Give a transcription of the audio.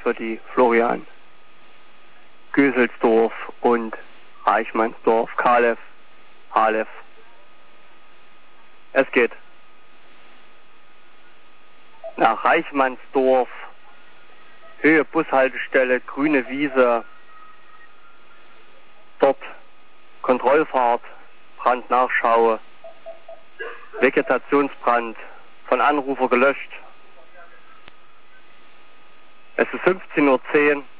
für die Florian. Göselsdorf und Eichmannsdorf, Kalev, Halef. Es geht nach Reichmannsdorf, Höhe Bushaltestelle, grüne Wiese, dort Kontrollfahrt, Brandnachschau, Vegetationsbrand, von Anrufer gelöscht. Es ist 15:10 Uhr.